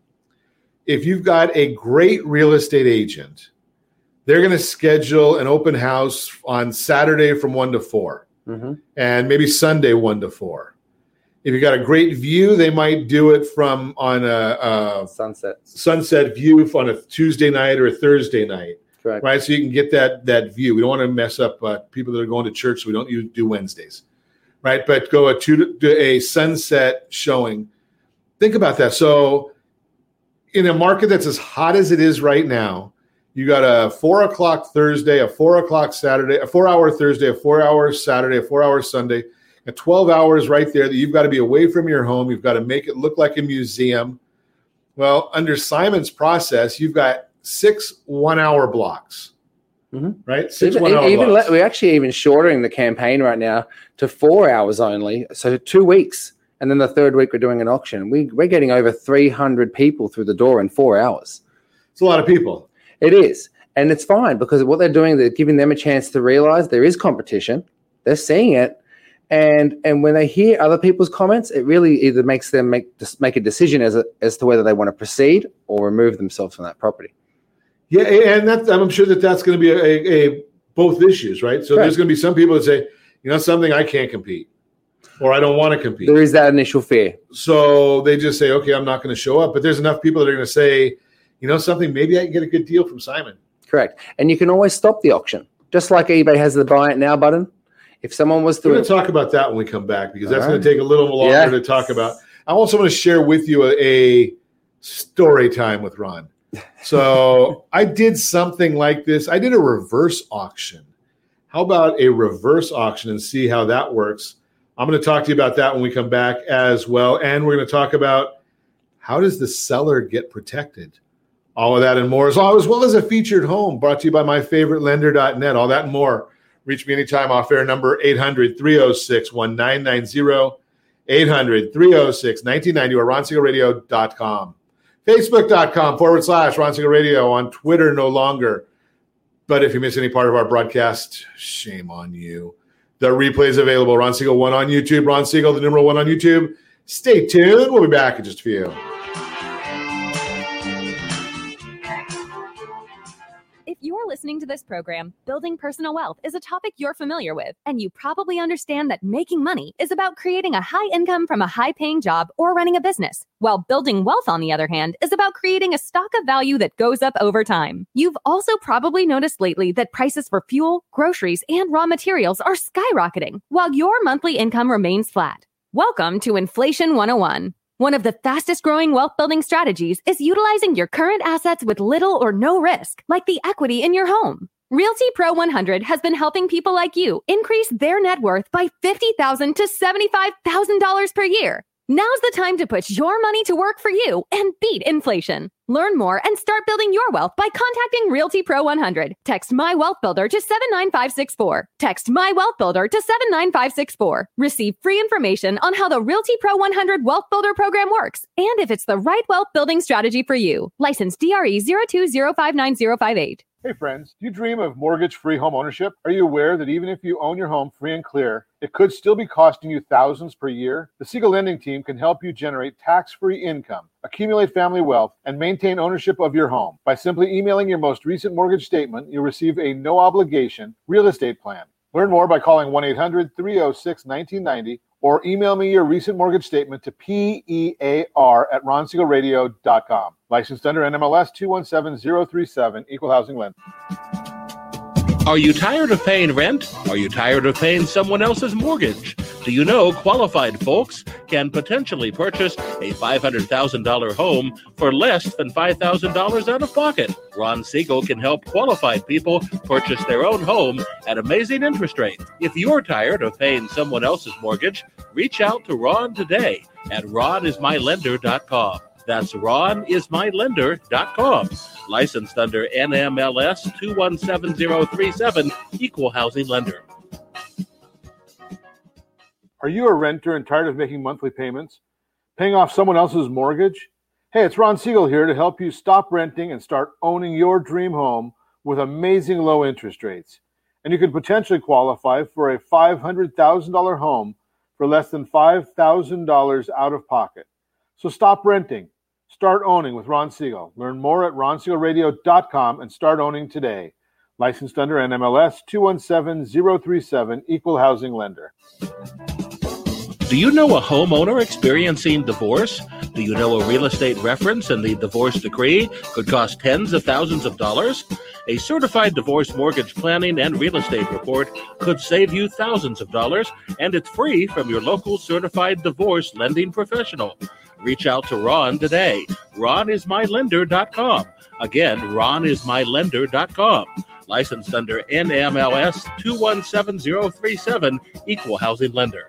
if you've got a great real estate agent, they're going to schedule an open house on Saturday from one to four, mm-hmm. and maybe Sunday one to four. If you got a great view, they might do it from on a, a sunset sunset view on a Tuesday night or a Thursday night, Correct. right? So you can get that that view. We don't want to mess up uh, people that are going to church, so we don't use, do Wednesdays, right? But go a two to a sunset showing. Think about that. So in a market that's as hot as it is right now, you got a four o'clock Thursday, a four o'clock Saturday, a four hour Thursday, a four hour Saturday, a four hour Sunday, and twelve hours right there that you've got to be away from your home. You've got to make it look like a museum. Well, under Simon's process, you've got six one-hour blocks, mm-hmm. right? Six even, one-hour even blocks. Le- we're actually even shortening the campaign right now to four hours only, so two weeks. And then the third week, we're doing an auction. We, we're getting over three hundred people through the door in four hours. It's a lot of people. It is. And it's fine because what they're doing, they're giving them a chance to realize there is competition. They're seeing it. And and when they hear other people's comments, it really either makes them make make a decision as a, as to whether they want to proceed or remove themselves from that property. Yeah, and that's, I'm sure that that's going to be a, a, a both issues, right? So Correct. There's going to be some people that say, you know, something I can't compete, or I don't want to compete. There is that initial fear. So they just say, okay, I'm not going to show up. But there's enough people that are going to say, you know, something, maybe I can get a good deal from Simon. Correct. And you can always stop the auction, just like eBay has the buy it now button. If someone was to... We're going to talk about that when we come back, because that's All going right. to take a little longer Yeah. to talk about. I also want to share with you a, a story time with Ron. So I did something like this. I did a reverse auction. How about a reverse auction and see how that works? I'm going to talk to you about that when we come back as well. And we're going to talk about how does the seller get protected? All of that and more, as well as, well as a featured home brought to you by my favorite lender dot net. All that and more. Reach me anytime off air, number eight hundred, three oh six, one nine nine zero, eight hundred, three oh six, nineteen ninety, or ron siegel radio dot com. Facebook.com forward slash Ron Siegel Radio. On Twitter, no longer. But if you miss any part of our broadcast, shame on you. The replay is available. Ron Siegel one on YouTube. Ron Siegel, the numeral one on YouTube. Stay tuned. We'll be back in just a few. If you're listening to this program, building personal wealth is a topic you're familiar with, and you probably understand that making money is about creating a high income from a high-paying job or running a business, while building wealth, on the other hand, is about creating a stock of value that goes up over time. You've also probably noticed lately that prices for fuel, groceries, and raw materials are skyrocketing, while your monthly income remains flat. Welcome to Inflation one oh one. One of the fastest growing wealth building strategies is utilizing your current assets with little or no risk, like the equity in your home. Realty Pro one hundred has been helping people like you increase their net worth by fifty thousand dollars to seventy-five thousand dollars per year. Now's the time to put your money to work for you and beat inflation. Learn more and start building your wealth by contacting Realty Pro one hundred. Text My Wealth Builder to seven nine five six four. Text My Wealth Builder to seven nine five six four. Receive free information on how the Realty Pro one hundred Wealth Builder program works and if it's the right wealth building strategy for you. License D R E zero two zero five nine zero five eight. Hey friends, do you dream of mortgage-free home ownership? Are you aware that even if you own your home free and clear, it could still be costing you thousands per year? The Siegel Lending Team can help you generate tax-free income, accumulate family wealth, and maintain ownership of your home. By simply emailing your most recent mortgage statement, you'll receive a no-obligation real estate plan. Learn more by calling one eight hundred, three oh six, nineteen ninety or email me your recent mortgage statement to P E A R at ron siegel radio dot com. Licensed under N M L S two one seven zero three seven, Equal Housing Lender. Are you tired of paying rent? Are you tired of paying someone else's mortgage? Do you know qualified folks can potentially purchase a five hundred thousand dollars home for less than five thousand dollars out of pocket? Ron Siegel can help qualified people purchase their own home at amazing interest rates. If you're tired of paying someone else's mortgage, reach out to Ron today at ron is my lender dot com. That's ron is my lender dot com. Licensed under N M L S two one seven zero three seven, Equal Housing Lender. Are you a renter and tired of making monthly payments? Paying off someone else's mortgage? Hey, it's Ron Siegel here to help you stop renting and start owning your dream home with amazing low interest rates. And you could potentially qualify for a five hundred thousand dollars home for less than five thousand dollars out of pocket. So stop renting. Start owning with Ron Siegel. Learn more at ron siegel radio dot com and start owning today. Licensed under N M L S two one seven zero three seven, Equal Housing Lender. Do you know a homeowner experiencing divorce? Do you know a real estate reference and the divorce decree could cost tens of thousands of dollars? A certified divorce mortgage planning and real estate report could save you thousands of dollars, and it's free from your local certified divorce lending professional. Reach out to Ron today. ron is my lender dot com. Again, ron is my lender dot com. Licensed under N M L S two one seven zero three seven, Equal Housing Lender.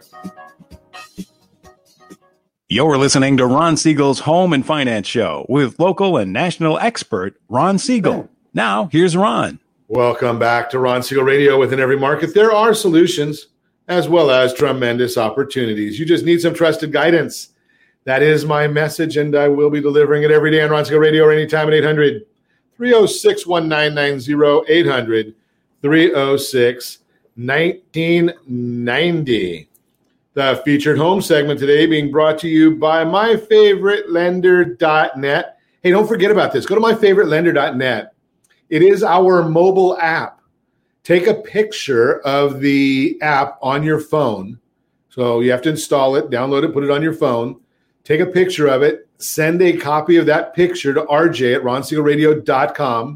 You're listening to Ron Siegel's Home and Finance Show with local and national expert Ron Siegel. Now, here's Ron. Welcome back to Ron Siegel Radio. Within every market, there are solutions as well as tremendous opportunities. You just need some trusted guidance. That is my message, and I will be delivering it every day on Ron Siegel Radio or anytime at eight hundred, three oh six, one nine nine zero, eight hundred, three oh six, nineteen ninety. The featured home segment today being brought to you by my favorite lender dot net. Hey, don't forget about this. Go to my favorite lender dot net. It is our mobile app. Take a picture of the app on your phone. So you have to install it, download it, put it on your phone. Take a picture of it. Send a copy of that picture to R J at ron siegel radio dot com.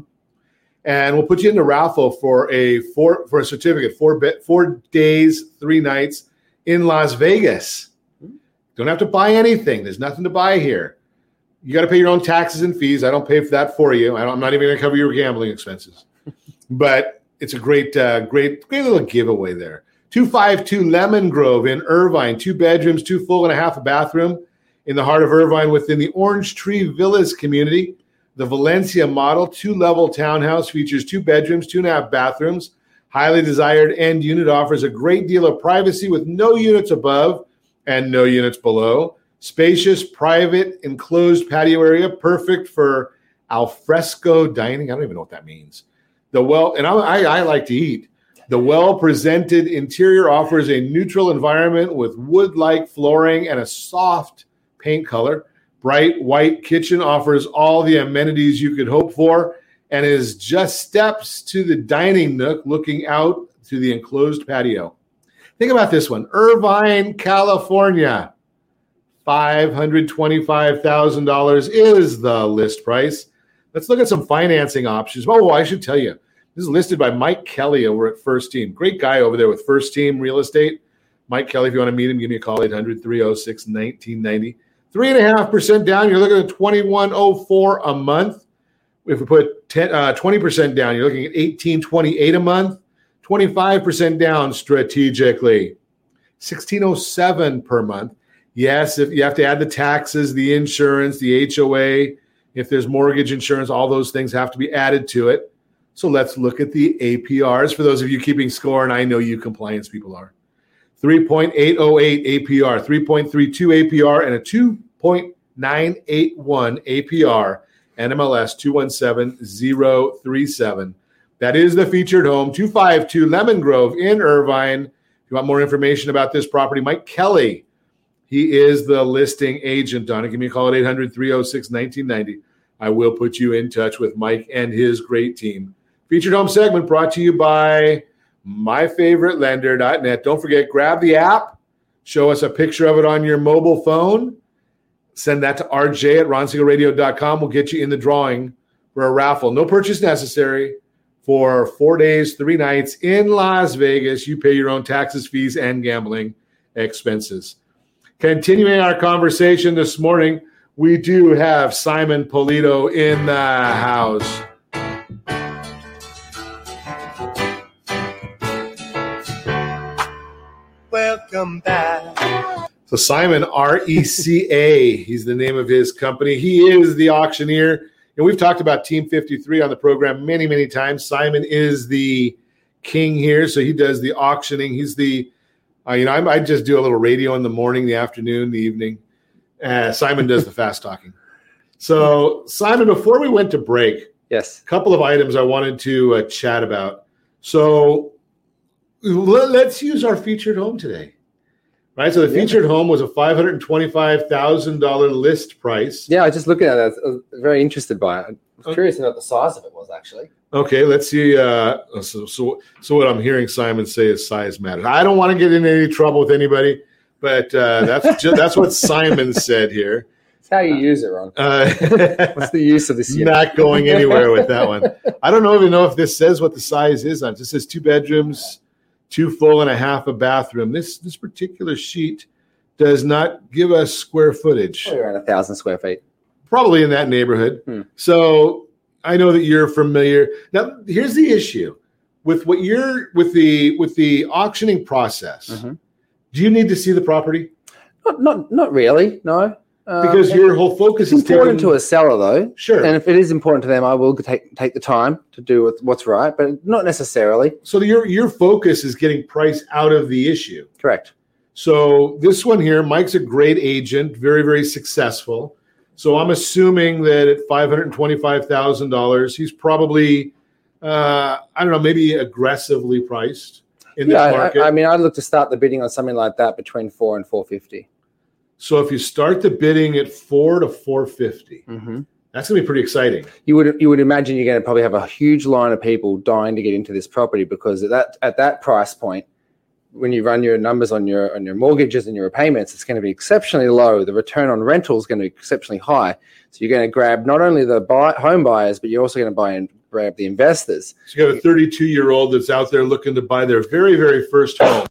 And we'll put you in the raffle for a four for a certificate, four, four days, three nights in Las Vegas. Don't have to buy anything. There's nothing to buy here. You got to pay your own taxes and fees. I don't pay for that for you. I don't, I'm not even going to cover your gambling expenses. But it's a great, uh, great, great little giveaway there. two fifty-two Lemon Grove in Irvine. Two bedrooms, two full and a half a bathroom in the heart of Irvine within the Orange Tree Villas community. The Valencia model two-level townhouse features two bedrooms, two and a half bathrooms. Highly desired end unit offers a great deal of privacy with no units above and no units below. Spacious, private, enclosed patio area, perfect for alfresco dining. I don't even know what that means. The well, and I, I, I like to eat. The well-presented interior offers a neutral environment with wood-like flooring and a soft paint color. Bright white kitchen offers all the amenities you could hope for and is just steps to the dining nook looking out to the enclosed patio. Think about this one. Irvine, California. five hundred twenty-five thousand dollars is the list price. Let's look at some financing options. Oh, I should tell you, this is listed by Mike Kelly over at First Team. Great guy over there with First Team Real Estate. Mike Kelly, if you want to meet him, give me a call, eight hundred, three oh six, nineteen ninety. three point five percent down, you're looking at twenty-one oh four a month. If we put ten, uh, twenty percent down, you're looking at eighteen twenty-eight a month. twenty-five percent down strategically, sixteen oh seven per month. Yes, if you have to add the taxes, the insurance, the H O A, if there's mortgage insurance, all those things have to be added to it. So let's look at the A P Rs. For those of you keeping score, and I know you compliance people are. three point eight oh eight A P R, three point three two A P R, and a two point nine eight one A P R. N M L S two one seven zero three seven. That is the featured home, two fifty-two Lemon Grove in Irvine. If you want more information about this property, Mike Kelly, he is the listing agent on it. Give me a call at eight hundred, three oh six, nineteen ninety. I will put you in touch with Mike and his great team. Featured home segment brought to you by my favorite lender dot net. Don't forget, grab the app, show us a picture of it on your mobile phone. Send that to R J at ron siegel radio dot com. We'll get you in the drawing for a raffle. No purchase necessary for four days, three nights in Las Vegas. You pay your own taxes, fees, and gambling expenses. Continuing our conversation this morning, we do have Simon Polito in the house. Welcome back. So Simon, R E C A, he's the name of his company. He is the auctioneer. And we've talked about Team fifty-three on the program many, many times. Simon is the king here, so he does the auctioning. He's the, uh, you know, I, I just do a little radio in the morning, the afternoon, the evening. Uh, Simon does the fast talking. So Simon, before we went to break, yes, a couple of items I wanted to uh, chat about. So let, let's use our featured home today. Right, so the yeah. featured home was a five hundred twenty-five thousand dollars list price. Yeah, I just looked at it. I was very interested by it. I was okay. curious to know what the size of it was, actually. Okay, let's see. Uh, so, so, so what I'm hearing Simon say is size matters. I don't want to get in any trouble with anybody, but uh, that's just, that's what Simon said here. It's how you use it, Ron. Uh, What's the use of this unit? Not going anywhere with that one. I don't even know if this says what the size is on it. It says two bedrooms, two full and a half a bathroom. This this particular sheet does not give us square footage. Probably around a thousand square feet. Probably in that neighborhood. Hmm. So I know that you're familiar. Now, here's the issue with what you're with the with the auctioning process. Mm-hmm. Do you need to see the property? Not, not, not really. No. Because Um, your whole focus it's is important taken- to a seller, though. Sure. And if it is important to them, I will take take the time to do what- what's right, but not necessarily. So your your focus is getting price out of the issue. Correct. So this one here, Mike's a great agent, very very successful. So I'm assuming that at five hundred twenty-five thousand dollars, he's probably uh, I don't know, maybe aggressively priced in Yeah, this I- market. I, I mean, I'd look to start the bidding on something like that between four and four fifty. So if you start the bidding at four to four fifty, Mm-hmm. that's gonna be pretty exciting. You would you would imagine you're going to probably have a huge line of people dying to get into this property because at that at that price point, when you run your numbers on your on your mortgages and your repayments, it's going to be exceptionally low. The return on rental is going to be exceptionally high. So you're going to grab not only the buy, home buyers, but you're also going to buy and grab the investors. So you got a thirty-two year old that's out there looking to buy their very very first home,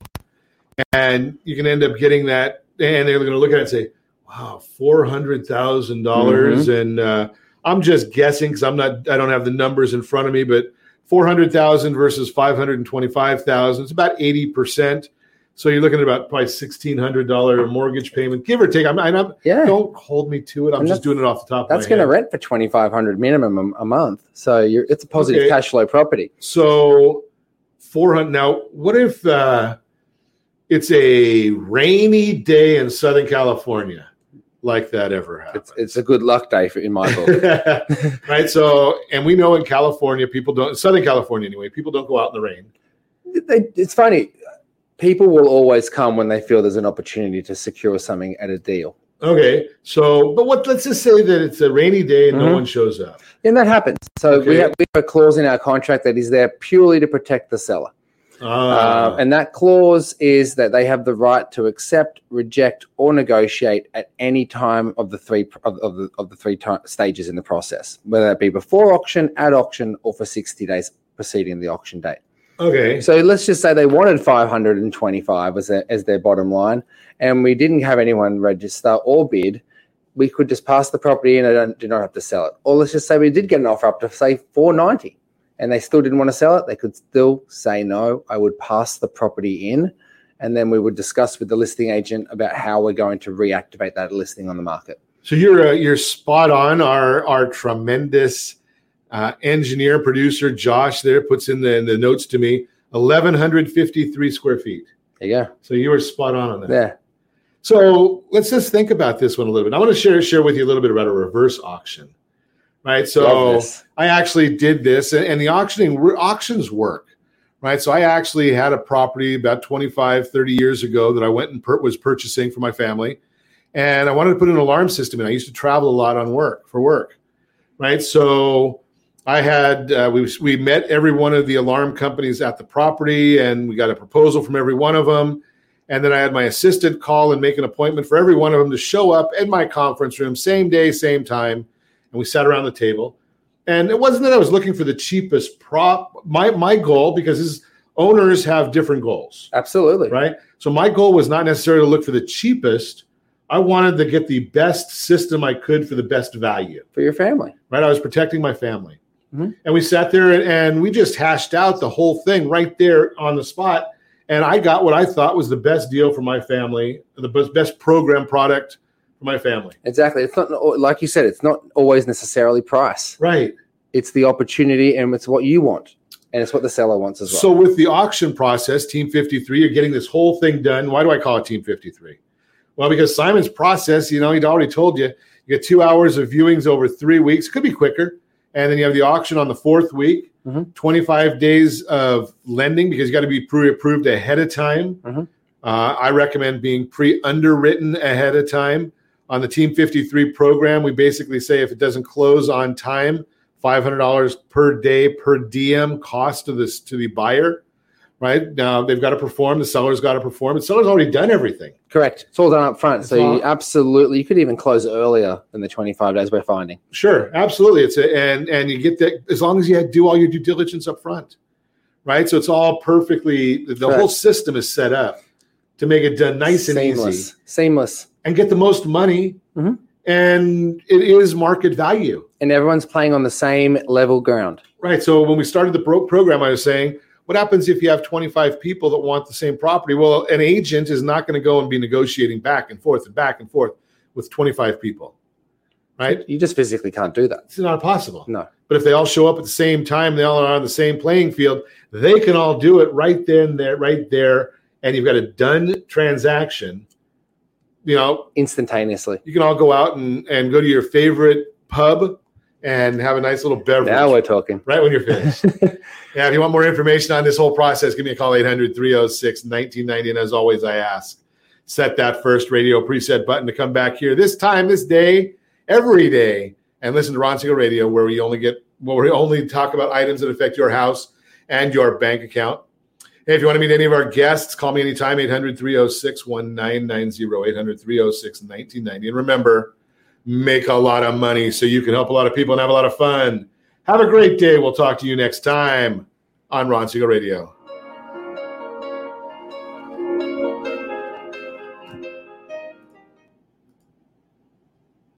and you can end up getting that, and they're going to look at it and say, wow, four hundred thousand dollars. Mhm. And uh, I'm just guessing because I'm not, I don't have the numbers in front of me, but four hundred thousand versus five hundred twenty-five thousand, it's about eighty percent. So you're looking at about probably sixteen hundred dollars mortgage payment, give or take. I'm, I'm Yeah. Don't hold me to it. I'm And just that's- doing it off the top of That's my going to head. rent for twenty-five hundred minimum a, a month. So you're, it's a positive Okay. cash flow property. So four hundred. Now, what if uh, it's a rainy day in Southern California, like that ever happens? It's, it's a good luck day for in my book. Right. So, and we know in California, people don't, Southern California anyway, people don't go out in the rain. They, it's funny. People will always come when they feel there's an opportunity to secure something at a deal. Okay. So, but what, let's just say that it's a rainy day and no Mhm. one shows up. And that happens. So we, Okay. have, we have a clause in our contract that is there purely to protect the seller. Ah. Uh, and that clause is that they have the right to accept, reject, or negotiate at any time of the three of, of the of the three ti stages in the process, whether that be before auction, at auction, or for sixty days preceding the auction date. Okay. So let's just say they wanted five hundred twenty-five as their, as their bottom line, and we didn't have anyone register or bid. We could just pass the property in and don't, do not have to sell it. Or let's just say we did get an offer up to say four ninety, and they still didn't want to sell it. They could still say no. I would pass the property in, and then we would discuss with the listing agent about how we're going to reactivate that listing on the market. So you're uh, you're spot on. Our our tremendous uh, engineer producer Josh there puts in the in the notes to me eleven fifty-three square feet. There you go. So you were spot on on that. Yeah. So let's just think about this one a little bit. I want to share share with you a little bit about a reverse auction, right? So Love this. I actually did this, and, and the auctioning auctions work, right? So I actually had a property about twenty-five, thirty years ago that I went and per- was purchasing for my family, and I wanted to put an alarm system in. I used to travel a lot on work for work, right? So I had uh, we we met every one of the alarm companies at the property, and we got a proposal from every one of them. And then I had my assistant call and make an appointment for every one of them to show up in my conference room, same day, same time. And we sat around the table. And it wasn't that I was looking for the cheapest prop. My my goal, because his owners have different goals. Absolutely. Right? So my goal was not necessarily to look for the cheapest. I wanted to get the best system I could for the best value. For your family. Right? I was protecting my family. Mhm. And we sat there and, and we just hashed out the whole thing right there on the spot. And I got what I thought was the best deal for my family, the best, best program product for my family. Exactly. It's not, like you said, it's not always necessarily price. Right. It's the opportunity, and it's what you want, and it's what the seller wants as well. So with the auction process, Team fifty-three, you're getting this whole thing done. Why do I call it Team fifty-three? Well, because Simon's process, you know, he'd already told you, you get two hours of viewings over three weeks. It could be quicker. And then you have the auction on the fourth week, mm-hmm. twenty-five days of lending because you got to be pre-approved ahead of time. Mm-hmm. Uh, I recommend being pre-underwritten ahead of time. On the Team fifty-three program, we basically say if it doesn't close on time, five hundred dollars per day per diem cost to this to the buyer. right? Now they've got to perform. The seller's got to perform. The seller's already done everything. Correct. It's all done up front. It's so all- you absolutely, you could even close earlier than the twenty-five days we're finding. Sure, absolutely. It's a, and and you get that as long as you do all your due diligence up front, right? So it's all perfectly. The Correct. whole system is set up to make it done nice and Seamless. easy Seamless. and get the most money. Mm-hmm. And it is market value. And everyone's playing on the same level ground. Right. So when we started the pro- program, I was saying, what happens if you have twenty-five people that want the same property? Well, an agent is not going to go and be negotiating back and forth and back and forth with twenty-five people. Right. You just physically can't do that. It's not possible. No. But if they all show up at the same time, they all are on the same playing field, they can all do it right then, there, right there. And you've got a done transaction. You know, instantaneously. You can all go out and, and go to your favorite pub and have a nice little beverage. Now we're talking. Right when you're finished. Yeah, if you want more information on this whole process, give me a call, eight hundred, three oh six, nineteen ninety. And as always, I ask, set that first radio preset button to come back here this time, this day, every day, and listen to Ron Siegel Radio, where we only get, where we only talk about items that affect your house and your bank account. Hey, if you want to meet any of our guests, call me anytime, eight hundred, three oh six, nineteen ninety, eight hundred, three oh six, nineteen ninety. And remember, make a lot of money so you can help a lot of people and have a lot of fun. Have a great day. We'll talk to you next time on Ron Siegel Radio.